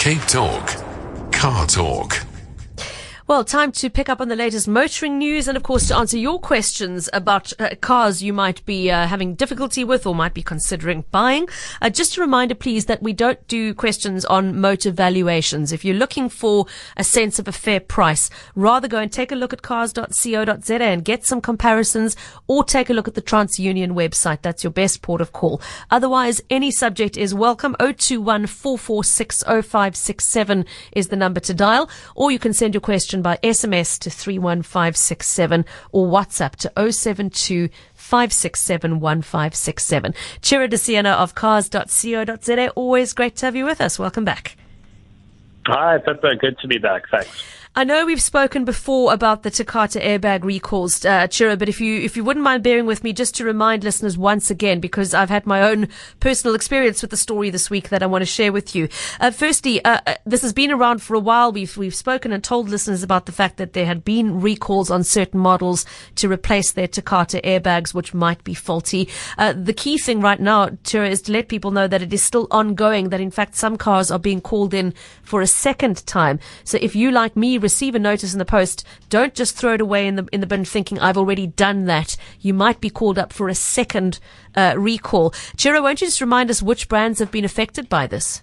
Cape Talk. Car Talk. Well, time to pick up on the latest motoring news and, of course, to answer your questions about cars you might be having difficulty with or might be considering buying. Just a reminder, please, that we don't do questions on motor valuations. If you're looking for a sense of a fair price, rather go and take a look at cars.co.za and get some comparisons, or take a look at the TransUnion website. That's your best port of call. Otherwise, any subject is welcome. 021 446 0567 is the number to dial, or you can send your question by SMS to 31567 or WhatsApp to 072 567 1567. Chira De Siena of cars.co.za. Always great to have you with us. Welcome back. Hi, Pippa. Good to be back. Thanks. I know we've spoken before about the Takata airbag recalls, Chira, but if you wouldn't mind bearing with me just to remind listeners once again, because I've had my own personal experience with the story this week that I want to share with you. Firstly, this has been around for a while. We've spoken and told listeners about the fact that there had been recalls on certain models to replace their Takata airbags, which might be faulty. The key thing right now, Chira, is to let people know that it is still ongoing, that in fact some cars are being called in for a second time. So if you, like me, receive a notice in the post, don't just throw it away in the bin thinking I've already done that. You might be called up for a second recall. Chira, won't you just remind us which brands have been affected by this?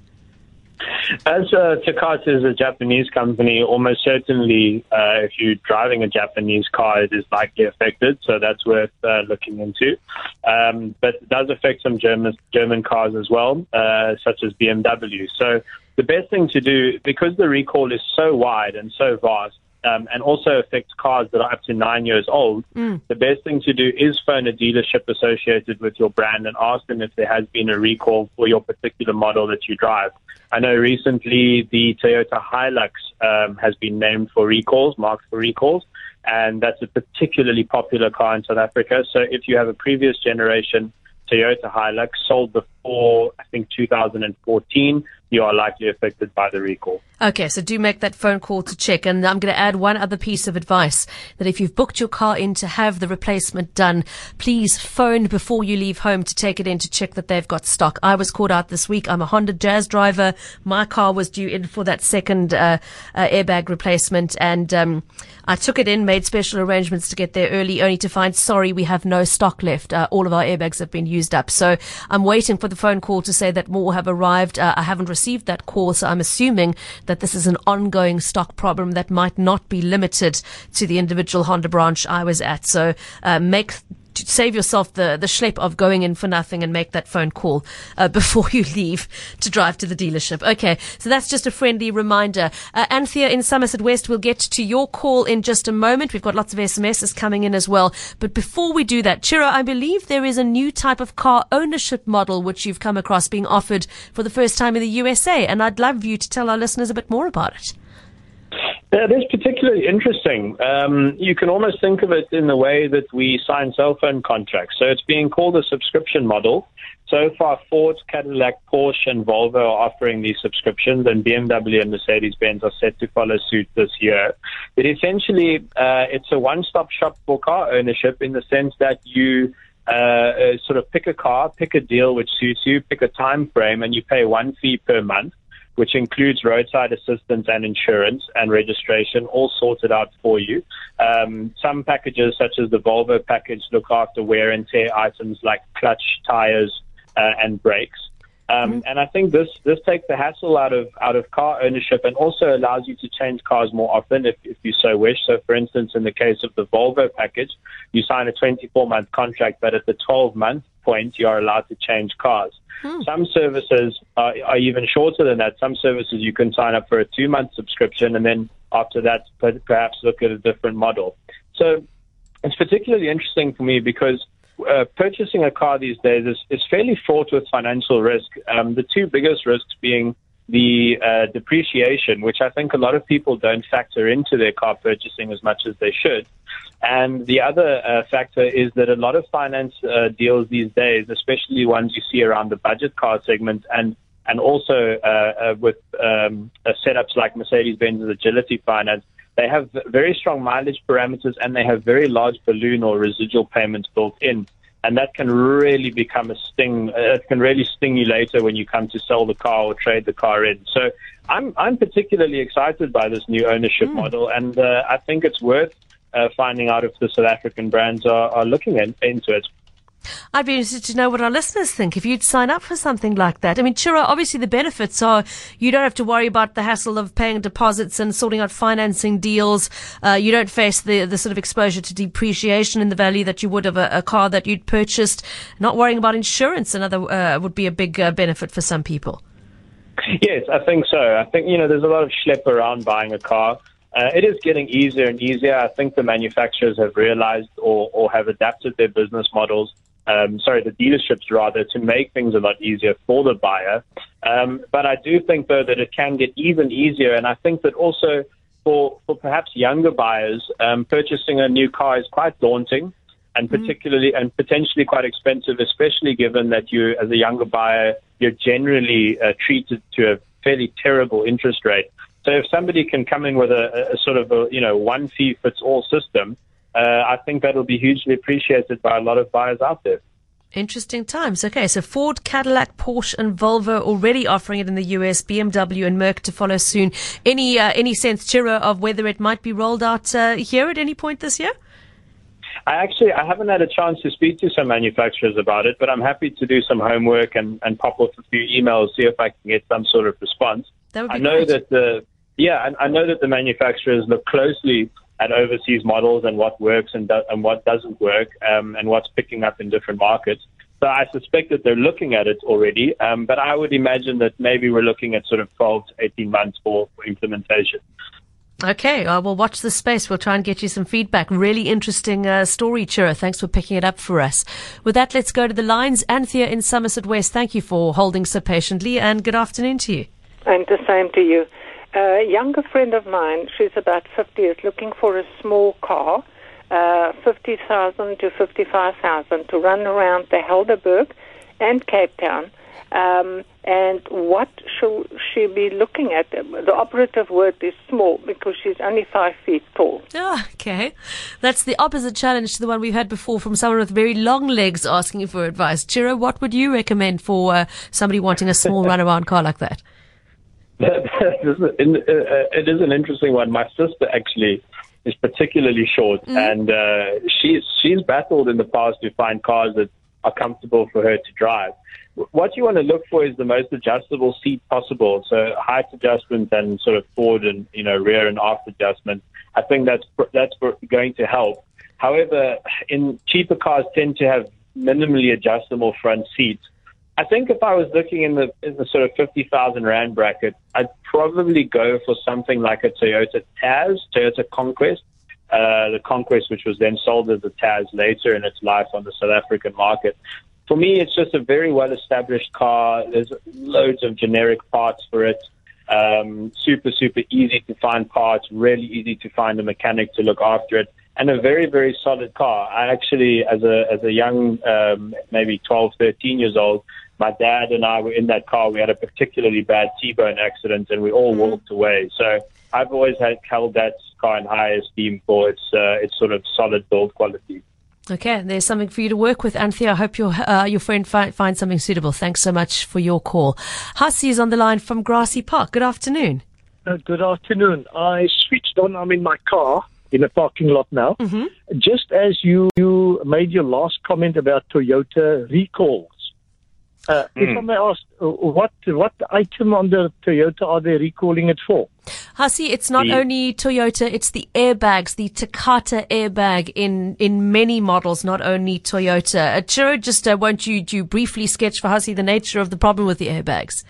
As Takata is a Japanese company, almost certainly if you're driving a Japanese car, it is likely affected, so that's worth looking into. But it does affect some German cars as well, such as BMW. So the best thing to do, because the recall is so wide and so vast, and also affects cars that are up to 9 years old, the best thing to do is phone a dealership associated with your brand and ask them if there has been a recall for your particular model that you drive. I know recently the Toyota Hilux has been named for recalls, marked for recalls, and that's a particularly popular car in South Africa. So if you have a previous generation Toyota Hilux sold before, I think, 2014, you are likely affected by the recall. Okay, so do make that phone call to check. And I'm going to add one other piece of advice, that if you've booked your car in to have the replacement done, please phone before you leave home to take it in to check that they've got stock. I was caught out this week. I'm a Honda Jazz driver. My car was due in for that second airbag replacement, and I took it in, made special arrangements to get there early, only to find, sorry, we have no stock left. All of our airbags have been used up. So I'm waiting for the phone call to say that more have arrived. I haven't received that call, so I'm assuming that this is an ongoing stock problem that might not be limited to the individual Honda branch I was at. So save yourself the schlep of going in for nothing and make that phone call before you leave to drive to the dealership. Okay, so that's just a friendly reminder. Anthea in Somerset West, we'll get to your call in just a moment. We've got lots of SMSs coming in as well. But before we do that, Chira, I believe there is a new type of car ownership model which you've come across being offered for the first time in the USA, and I'd love you to tell our listeners a bit more about it. It is particularly interesting. You can almost think of it in the way that we sign cell phone contracts. So it's being called a subscription model. So far, Ford, Cadillac, Porsche, and Volvo are offering these subscriptions, and BMW and Mercedes-Benz are set to follow suit this year. But essentially, it's a one-stop shop for car ownership in the sense that you sort of pick a car, pick a deal which suits you, pick a time frame, and you pay one fee per month, which includes roadside assistance and insurance and registration, all sorted out for you. Some packages, such as the Volvo package, look after wear and tear items like clutch, tires, and brakes. And I think this takes the hassle out of car ownership and also allows you to change cars more often if you so wish. So, for instance, in the case of the Volvo package, you sign a 24-month contract, but at the 12-month point, you are allowed to change cars. Some services are even shorter than that. Some services you can sign up for a 2-month subscription, and then after that, perhaps look at a different model. So it's particularly interesting for me because purchasing a car these days is fairly fraught with financial risk. The two biggest risks being the depreciation, which I think a lot of people don't factor into their car purchasing as much as they should. And the other factor is that a lot of finance deals these days, especially ones you see around the budget car segment and also with setups like Mercedes-Benz's Agility Finance, they have very strong mileage parameters and they have very large balloon or residual payments built in. And that can really become a sting. It can really sting you later when you come to sell the car or trade the car in. So I'm particularly excited by this new ownership model, and I think it's worth finding out if the South African brands are looking into it. I'd be interested to know what our listeners think if you'd sign up for something like that. I mean, Chira, obviously the benefits are you don't have to worry about the hassle of paying deposits and sorting out financing deals. You don't face the sort of exposure to depreciation in the value that you would of a car that you'd purchased. Not worrying about insurance, another would be a big benefit for some people. Yes, I think so. I think, there's a lot of schlep around buying a car. It is getting easier and easier. I think the manufacturers have realized or have adapted their business models. The dealerships rather, to make things a lot easier for the buyer. But I do think, though, that it can get even easier. And I think that also for perhaps younger buyers, purchasing a new car is quite daunting and potentially quite expensive, especially given that you, as a younger buyer, you're generally treated to a fairly terrible interest rate. So if somebody can come in with a sort of one fee fits all system, I think that will be hugely appreciated by a lot of buyers out there. Interesting times. Okay, so Ford, Cadillac, Porsche and Volvo already offering it in the US, BMW and Merc to follow soon. Any sense, Chira, of whether it might be rolled out here at any point this year? I haven't had a chance to speak to some manufacturers about it, but I'm happy to do some homework and pop off a few emails, see if I can get some sort of response. That would be I know great. I know that the manufacturers look closely at overseas models and what works and what doesn't work, and what's picking up in different markets. So I suspect that they're looking at it already, but I would imagine that maybe we're looking at sort of 12 to 18 months for implementation. Okay, we'll watch this space. We'll try and get you some feedback. Really interesting story, Chira. Thanks for picking it up for us. With that, let's go to the lines. Anthea in Somerset West, thank you for holding so patiently, and good afternoon to you. And the same to you. A younger friend of mine, she's about 50, is looking for a small car, 50,000 to 55,000, to run around the Helderberg and Cape Town. And what should she be looking at? The operative word is small, because she's only 5 feet tall. Oh, okay. That's the opposite challenge to the one we've had before from someone with very long legs asking for advice. Chira, what would you recommend for somebody wanting a small runaround car like that? It is an interesting one. My sister actually is particularly short, and she's battled in the past to find cars that are comfortable for her to drive. What you want to look for is the most adjustable seat possible, so height adjustment and sort of forward and rear and aft adjustment. I think that's going to help. However, in cheaper cars tend to have minimally adjustable front seats. I think if I was looking in the sort of 50,000 Rand bracket, I'd probably go for something like a Toyota Conquest. The Conquest, which was then sold as a Taz later in its life on the South African market. For me, it's just a very well-established car. There's loads of generic parts for it. Super, super easy to find parts, really easy to find a mechanic to look after it, and a very, very solid car. I actually, as a young, maybe 12, 13 years old, my dad and I were in that car. We had a particularly bad T-bone accident, and we all walked away. So I've always held that car in high esteem for its sort of solid build quality. Okay, there's something for you to work with, Anthea. I hope your friend finds something suitable. Thanks so much for your call. Hasi is on the line from Grassy Park. Good afternoon. Good afternoon. I switched on. I'm in my car in a parking lot now. Mm-hmm. Just as you made your last comment about Toyota recalls, if I may ask, what item on the Toyota are they recalling it for? Hasi, it's not only Toyota, it's the airbags, the Takata airbag in many models, not only Toyota. Chiro, just won't you briefly sketch for Hasi the nature of the problem with the airbags?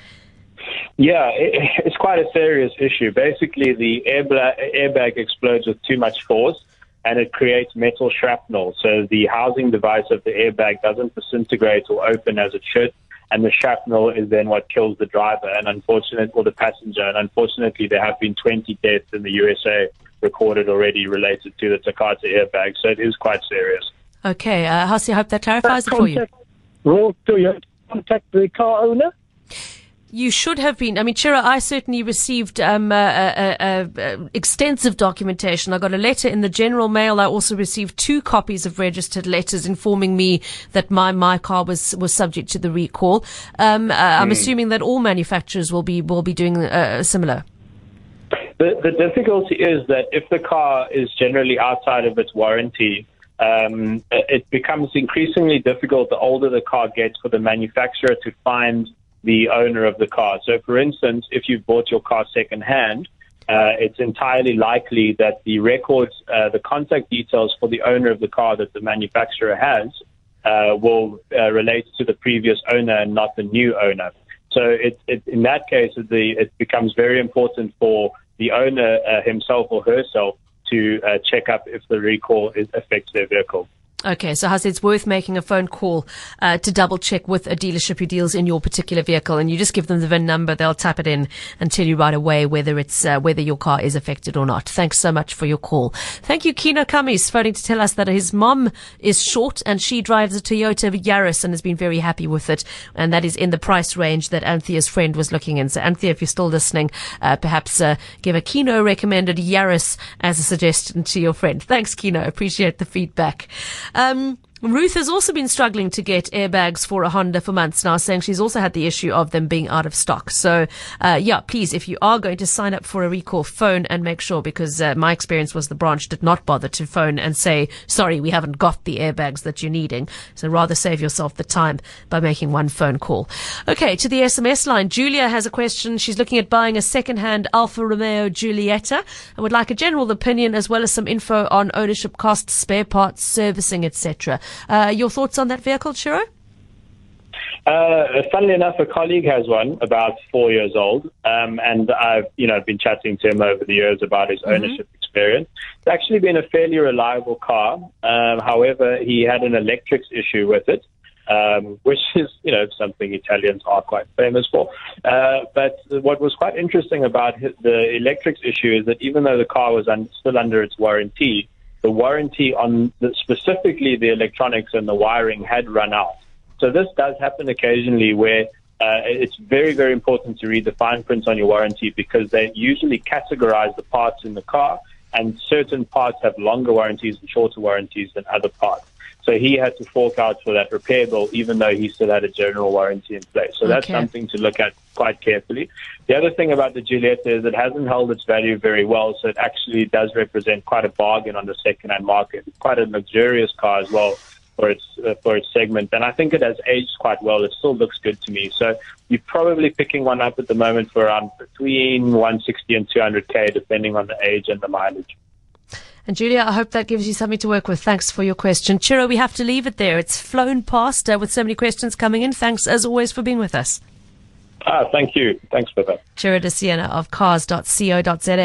Yeah, it's quite a serious issue. Basically, the airbag explodes with too much force, and it creates metal shrapnel. So the housing device of the airbag doesn't disintegrate or open as it should, and the shrapnel is then what kills the driver or the passenger. And unfortunately, there have been 20 deaths in the USA recorded already related to the Takata airbag. So it is quite serious. Okay, Hasi, I hope that clarifies it for you. Will Toyota contact the car owner? You should have been. I mean, Chira, I certainly received extensive documentation. I got a letter in the general mail. I also received 2 copies of registered letters informing me that my car was subject to the recall. I'm assuming that all manufacturers will be doing similar. The difficulty is that if the car is generally outside of its warranty, it becomes increasingly difficult the older the car gets for the manufacturer to find the owner of the car. So, for instance, if you've bought your car second-hand, it's entirely likely that the records, the contact details for the owner of the car that the manufacturer has will relate to the previous owner and not the new owner. So in that case, it becomes very important for the owner himself or herself to check up if the recall affects their vehicle. Okay, so Haz, it's worth making a phone call to double check with a dealership who deals in your particular vehicle, and you just give them the VIN number. They'll tap it in and tell you right away whether it's whether your car is affected or not. Thanks so much for your call. Thank you, Kino Kamis, phoning to tell us that his mom is short and she drives a Toyota Yaris and has been very happy with it, and that is in the price range that Anthea's friend was looking in. So Anthea, if you're still listening, perhaps give a Kino recommended Yaris as a suggestion to your friend. Thanks, Kino. Appreciate the feedback. Ruth has also been struggling to get airbags for a Honda for months now, saying she's also had the issue of them being out of stock. So, please, if you are going to sign up for a recall, phone and make sure, because my experience was the branch did not bother to phone and say, sorry, we haven't got the airbags that you're needing. So rather save yourself the time by making one phone call. Okay, to the SMS line. Julia has a question. She's looking at buying a second-hand Alfa Romeo Giulietta and would like a general opinion as well as some info on ownership costs, spare parts, servicing, etc. Your thoughts on that vehicle, Chiro? Funnily enough, a colleague has one about 4 years old, and I've been chatting to him over the years about his ownership experience. It's actually been a fairly reliable car. However, he had an electrics issue with it, which is something Italians are quite famous for. But what was quite interesting about the electrics issue is that even though the car was still under its warranty, the warranty on specifically the electronics and the wiring had run out. So this does happen occasionally where it's very, very important to read the fine print on your warranty, because they usually categorize the parts in the car, and certain parts have longer warranties and shorter warranties than other parts. So he had to fork out for that repair bill, even though he still had a general warranty in place. So that's something to look at quite carefully. The other thing about the Giulietta is it hasn't held its value very well, so it actually does represent quite a bargain on the second-hand market. It's quite a luxurious car as well for its segment, and I think it has aged quite well. It still looks good to me. So you're probably picking one up at the moment for around between 160 and 200K, depending on the age and the mileage. And Julia, I hope that gives you something to work with. Thanks for your question. Chiro, we have to leave it there. It's flown past with so many questions coming in. Thanks, as always, for being with us. Thank you. Thanks for that. Chiro de Siena of cars.co.za.